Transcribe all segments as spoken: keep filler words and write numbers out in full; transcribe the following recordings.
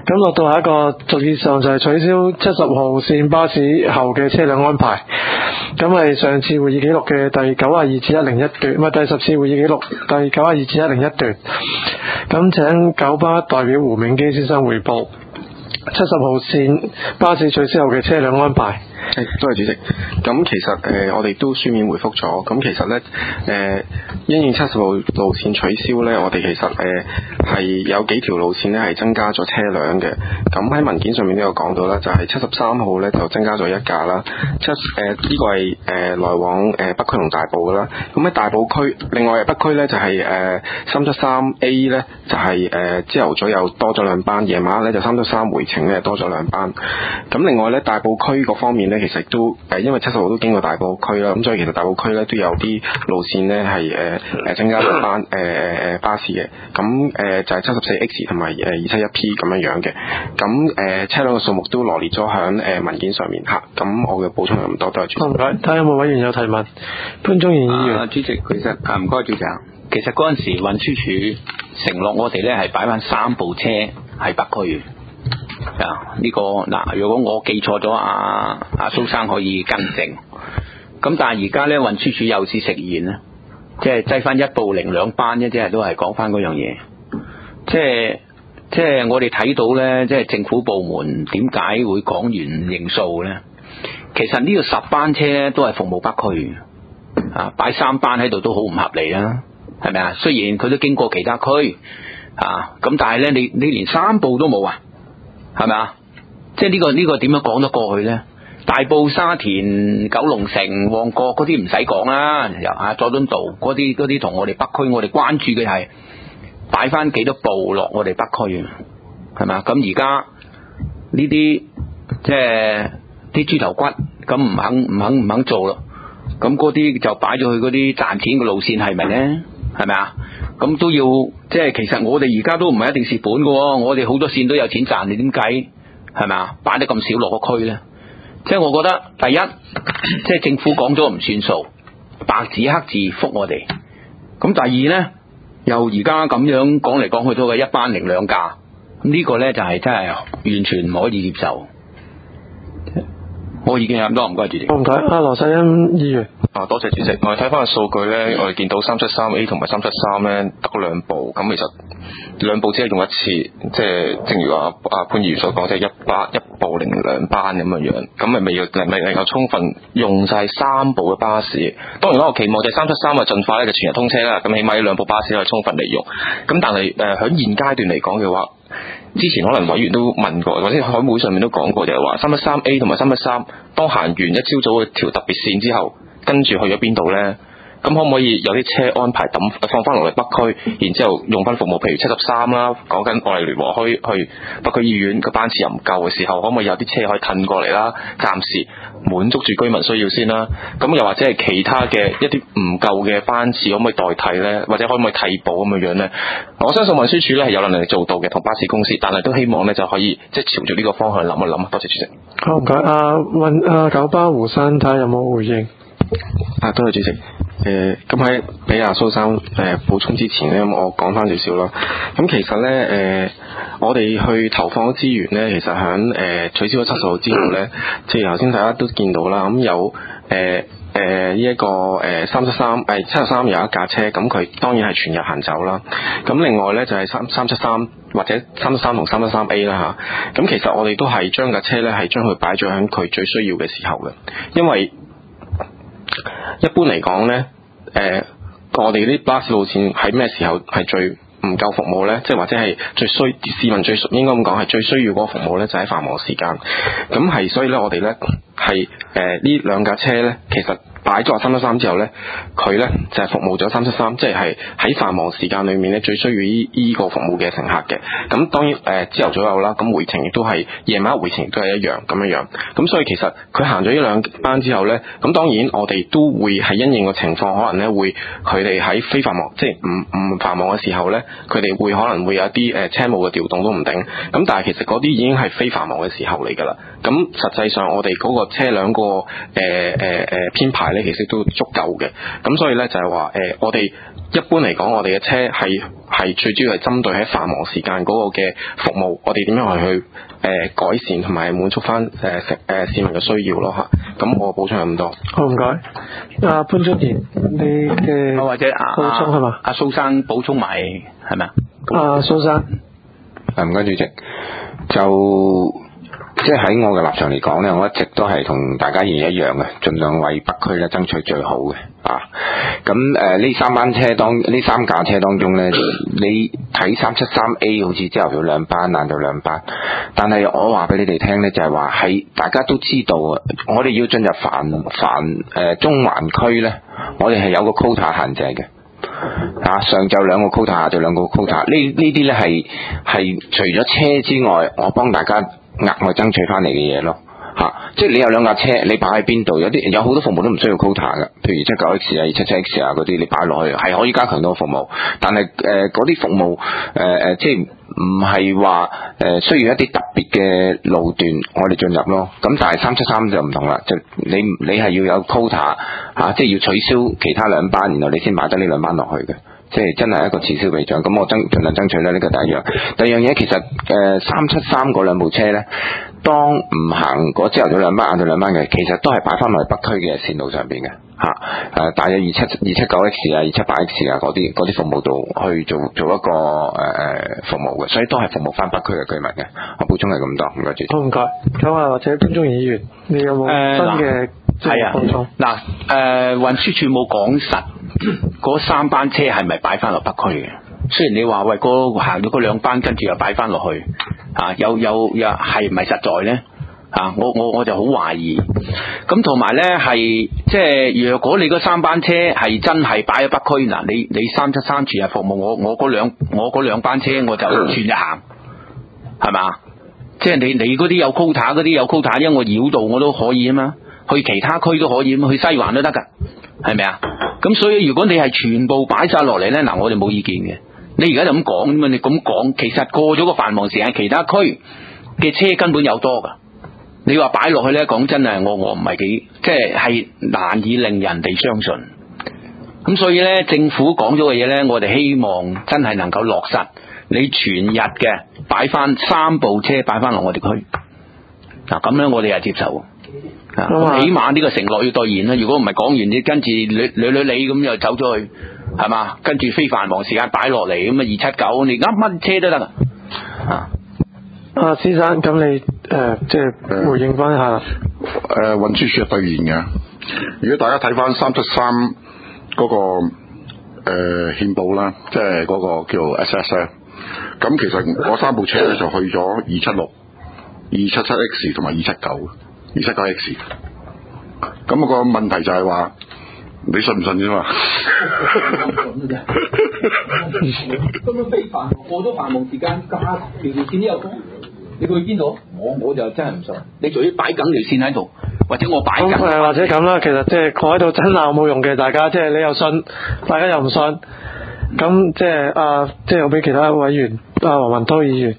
咁落到下一個逐以上就係取消七十號線巴士後嘅車輛安排。咁係上次會議記錄嘅第九十二至一零一段，唔係第十次會議記錄第九十二至一零一段。咁請九巴代表胡銘基先生匯報七十號線巴士取消後嘅車輛安排。 誒，多謝主席。咁其實誒、呃，我哋都書面回覆咗。咁其實咧，誒、呃，因應七十號路線取消咧，我哋其實誒係、呃、有幾條路線咧係增加咗車輛嘅。咁喺文件上面都有講到啦，就係七十三號咧就增加咗一架啦。七誒呢個係誒、呃、來往誒北區同大埔噶啦。咁喺大埔區，另外北區咧就係誒三七三 A 咧就係誒朝頭早又多咗兩班，夜晚咧就三七三回程咧多咗兩班。咁另外咧大埔區嗰方面咧，其實都誒，因為七十號都經過大埔區啦，咁所以其實大埔區咧都有啲路線咧係誒誒增加咗班誒誒誒巴士嘅，咁誒、呃、就係七十四 X 同埋誒二七一 P 咁樣樣嘅，咁誒、呃、車輛嘅數目都羅列咗響誒文件上面嚇，咁我嘅補充咁多，多謝主席。 唔該，睇下有冇委員有提問。潘宗賢議員， 啊，主席，其實啊唔該主席，其實嗰陣時運輸署承諾我哋咧係擺翻三部車喺北區。啊！呢、這個嗱，如果我記錯咗，阿阿蘇生可以更正。咁但係而家咧，運輸署有次食言咧，即係擠翻一部零兩班啫，即係都係講翻嗰樣嘢。即係即係我哋睇到咧，即係政府部門點解會講完認數咧？其實呢個十班車咧都係服務北區啊，擺三班喺度都好唔合理啦，係咪啊？雖然佢都經過其他區啊，咁但係咧，你你連三部都冇啊？係咪啊？即係呢個呢個點樣講得過去咧？大埔、沙田、九龍城、旺角嗰啲唔使講啦，由啊佐敦道嗰啲嗰啲同我哋北區，我哋關注嘅係擺翻幾多部落我哋北區，係咪啊？咁而家呢啲即係啲豬頭骨，咁唔肯唔肯唔肯做咯？咁嗰啲就擺咗去嗰啲賺錢嘅路線，係咪咧？係咪啊？咁都要，即係其實我哋而家都唔係一定蝕本嘅，我哋好多線都有錢賺，你點計？係咪啊？擺得咁少落個區咧？即係我覺得第一，即係政府講咗唔算數，白紙黑字覆我哋。咁第二咧，又而家咁樣講嚟講去都係一班零兩架，咁呢個咧就係真係完全唔可以接受。我已經有咁多，唔該主席。 唔該，阿羅世恩議員。 啊，多謝主席。我哋睇翻個數據咧，我哋見到三七三 A 同埋三七三咧得兩部，咁其實兩部只係用一次，即係正如阿阿潘議員所講，即係一班一部零兩班咁樣樣，咁咪未要未能夠充分用晒三部嘅巴士。當然啦，我期望就係三七三啊，盡快咧就全日通車啦。咁起碼呢兩部巴士可以充分利用。咁但係誒喺現階段嚟講嘅話，之前可能委員都問過，或者喺會上面都講過，就係話三七三 A 同埋三七三當行完一朝早嘅條特別線之後，跟住去咗邊度呢？咁可唔可以有啲車安排抌放翻落嚟北區，然之後用翻服務？譬如七十三啦，講緊我哋聯和墟去北區醫院個班次又唔夠嘅時候，可唔可以有啲車可以褪過嚟啦？暫時滿足住居民需要先啦。咁又或者係其他嘅一啲唔夠嘅班次，可唔可以代替呢？或者可唔可以替補咁樣樣呢？我相信運輸署咧係有能力做到嘅，同巴士公司，但係都希望咧就可以即係朝住呢個方向諗一諗。多謝主席。 好，唔該。阿運阿九巴胡生睇下有冇回應。 啊，多謝主席。誒，咁喺俾阿蘇生誒、呃、補充之前咧，我講翻少少啦。咁其實咧，誒、呃，我哋去投放資源咧，其實響誒、呃、取消咗七十號之後咧，即係頭先大家都見到啦。咁有誒誒呢一個誒三七三誒七十三有一架車，咁佢當然係全日行走啦。咁另外咧就係三三七三或者三七三同三七三 A 啦嚇。咁其實我哋都係將架車咧係將佢擺咗喺佢最需要嘅時候嘅，因為一般嚟講咧，誒、呃，我哋啲巴士路線喺咩時候係最唔夠服務咧？即係或者係最需市民最應該咁講係最需要嗰個服務咧，就喺繁忙時間。咁係所以咧，我哋咧係誒呢兩架車咧，其實擺咗三七三之後咧，佢咧就係、是、服務咗三七三，即係係喺繁忙時間裏面咧最需要依依個服務嘅乘客嘅。咁當然誒朝頭早有啦，咁回程亦都係夜晚回程亦都係一樣咁樣樣。咁所以其實佢行咗呢兩班之後咧，咁當然我哋都會係因應個情況，可能咧會佢哋喺非繁忙即係唔唔繁忙嘅時候咧，佢哋會可能會有一啲誒車務嘅調動都唔定。咁但係其實嗰啲已經係非繁忙嘅時候嚟㗎啦。咁實際上我哋嗰個車輛個誒誒誒編排咧，其實都足夠嘅。咁所以咧就係話誒，我哋一般嚟講，我哋嘅車係係最主要係針對喺繁忙時間嗰個嘅服務，我哋點樣去去誒、呃、改善同埋滿足翻誒食誒市民嘅需要咯嚇。咁我補充咁多。 好，唔該。阿潘忠賢，你嘅或者阿補充係嘛？ 阿蘇生補充埋係咪啊？ 阿蘇生， 啊唔該主席，就即係喺我嘅立場嚟講咧，我一直都係同大家一樣嘅，盡量為北區咧爭取最好嘅啊。咁誒呢三班車當呢三架車當中咧，你睇三七三 A 好似朝頭早兩班，晏晝兩班，但係我話俾你哋聽咧，就係話係大家都知道啊，我哋要進入繁繁誒、呃、中環區咧，我哋係有個 quota 限制嘅。啊，上晝兩個 quota， 下晝兩個 quota， 呢呢啲咧係係除咗車之外，我幫大家額外爭取翻嚟嘅嘢咯。吓、啊，即係你有兩架車，你擺喺邊度？有啲有好多服務都唔需要 quota 嘅，譬如七九 X 啊、二七七 X 啊嗰啲，你擺落去係可以加強到服務。但係誒嗰啲服務誒誒、呃，即係唔係話誒需要一啲特別嘅路段我哋進入咯。咁但係三七三就唔同啦，就你你係要有 quota 吓、啊，即係要取消其他兩班，然後你先擺得呢兩班落去嘅。即係真係一個此消彼長，咁我爭盡量爭取咧，呢個第一樣。第二樣嘢其實誒三七三嗰兩部車咧，當唔行嗰朝頭早兩班、晏晝兩班嘅，其實都係擺翻落去北區嘅線路上邊嘅嚇。誒，大約二七二七九 X 啊、二七八 X 啊嗰啲嗰啲服務度去做做一個誒誒、呃、服務嘅，所以都係服務翻北區嘅居民嘅。我補充係咁多，唔該主席。 好唔該。咁啊，或者潘忠賢議員，你有冇新嘅即係補充？ 嗱，誒運輸署冇講實。嗰三班車係咪擺翻落北區嘅？雖然你話喂，嗰行咗嗰兩班，跟住又擺翻落去，啊，有有有係唔係實在咧？啊，我我我就好懷疑。咁同埋咧係即係，若果你嗰三班車係真係擺喺北區，嗱，你你三七三全日服務，我我嗰兩我嗰兩班車我就全日行，係嘛？即係你你嗰啲有 quota 嗰啲有 quota，因為我繞道我都可以啊嘛，去其他區都可以啊嘛，去西環都得㗎，係咪啊？咁所以如果你係全部擺晒落嚟咧，嗱，我哋冇意見嘅。你而家就咁講啫嘛，你咁講，其實過咗個繁忙時間，其他區嘅車根本有多噶。你話擺落去咧，講真係，我我唔係幾，即係係難以令人哋相信。咁所以咧，政府講咗嘅嘢咧，我哋希望真係能夠落實。你全日嘅擺翻三部車擺翻落我哋區，嗱咁咧我哋係接受。啊，起碼呢個承諾要兌現啦。如果唔係講完，你跟住捋捋捋你咁又走咗去，係嘛？跟住非繁忙時間擺落嚟咁啊，二七九你啱乜車都得啊。啊， 阿先生，咁你誒、呃、即係回應翻一下。誒、 呃，運輸署係兌現嘅。如果大家睇翻三七三嗰個誒憲報啦，即係嗰個叫 S S 咧，咁其實嗰三部車咧就去咗二七六、二七七 X 同埋二七九。二七九 X， 咁個問題就係話，你信唔信啫嘛？ 咁樣非繁忙過咗繁忙時間，加條條線都有風，你去邊度？我我就真係唔信。你仲要擺緊條線喺度，或者我擺緊。 誒，或者咁啦，其實即係我喺度爭拗冇用嘅，大家即係你又信，大家又唔信，咁即係啊，即係我俾其他委員啊，黃文滔議員。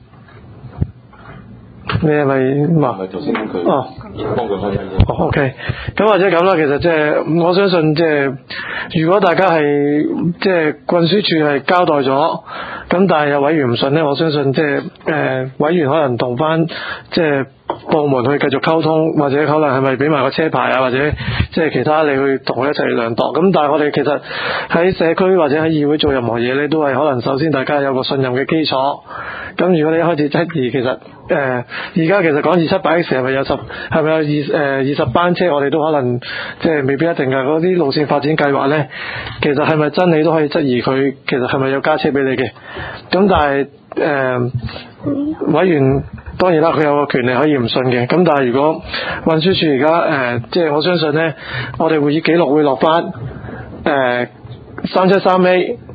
你係咪話？頭先佢哦，幫佢開聲。哦 ，OK， 咁或者咁啦，其實即係我相信，即係如果大家係即係運輸署係交代咗，咁但係有委員唔信咧，我相信即係誒委員可能同翻即係部門去繼續溝通，或者可能係咪俾埋個車牌啊，或者即係其他你去同佢一齊量度。咁但係我哋其實喺社區或者喺議會做任何嘢咧，都係可能首先大家有個信任嘅基礎。咁如果你一開始質疑，其實誒而家其實講二七八 X 係咪有十係咪有二誒二十班車，我哋都可能即係未必一定㗎。嗰啲路線發展計劃咧，其實係咪真你都可以質疑佢？其實係咪有加車俾你嘅？咁但係誒、呃、委員當然啦，佢有個權利可以唔信嘅。咁但係如果運輸署而家誒即係我相信咧，我哋會議記錄會落翻誒三七三 A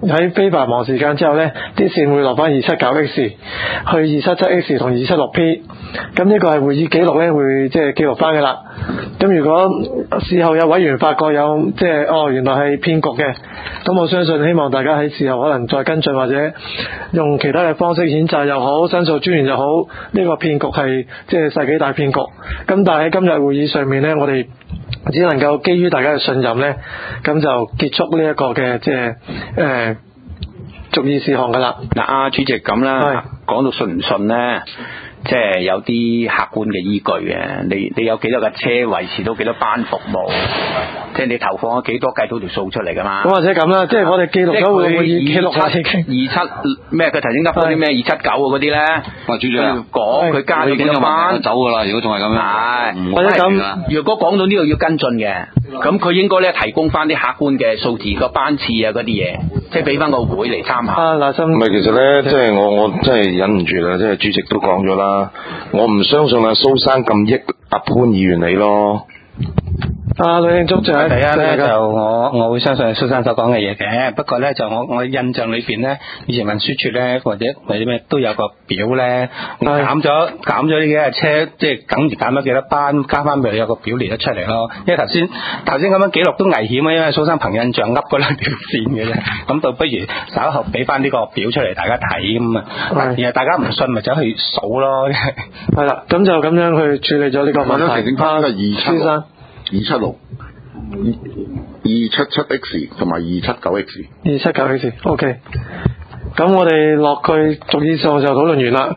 喺非繁忙時間之後呢，啲線會落翻二七九 X 去二七七 X 同二七六 P， 咁呢個係會議記錄呢，會即係記錄翻嘅啦。咁如果事後有委員發覺有即係哦原來係騙局嘅，咁我相信希望大家喺事後可能再跟進，或者用其他嘅方式譴責又好，申訴專員又好，呢個騙局係即係世紀大騙局。咁但係喺今日會議上面呢，我哋只能夠基於大家嘅信任呢，咁就結束呢一個嘅即係誒逐議事項噶啦。 嗱，阿主席咁啦，講到信唔信呢？即係有啲客觀嘅依據嘅，你你有幾多架車維持到幾多班服務，即係你投放咗幾多計到條數出嚟噶嘛？ 咁或者咁啦，即係我哋記錄咗會會議記錄下已經二七咩？佢頭先噏嗰啲咩二七九嗰啲咧， 喂，主席講佢加咗幾多班走噶啦，如果仲係咁樣， 係或者咁， 如果講到呢度要跟進嘅，咁佢應該咧提供翻啲客觀嘅數字個班次啊嗰啲嘢，即係俾翻個會嚟參考。 啊嗱，心唔係，其實咧，即係我我真係忍唔住啦，即係主席都講咗啦。我唔相信阿蘇生咁益阿潘議員你咯。 啊，呂慶竹就係第一咧就我我會相信蘇生所講嘅嘢嘅，不過咧就我我印象裏邊咧，以前運輸處咧或者或者咩都有個表咧，減咗減咗呢幾架車，即係等於減咗幾多班，加翻俾你有個表列得出嚟咯。因為頭先頭先咁樣記錄都危險啊，因為蘇生憑印象噏嗰兩條線嘅啫，咁倒不如稍後俾翻呢個表出嚟大家睇咁啊，然後大家唔信咪走去數咯。 係啦，咁就咁樣去處理咗呢個問題。 提醒翻嘅二七先生。 二七六、二七七 X 同埋二七九 X。 二七九 X，OK。咁我哋落去逐議事項就討論完啦。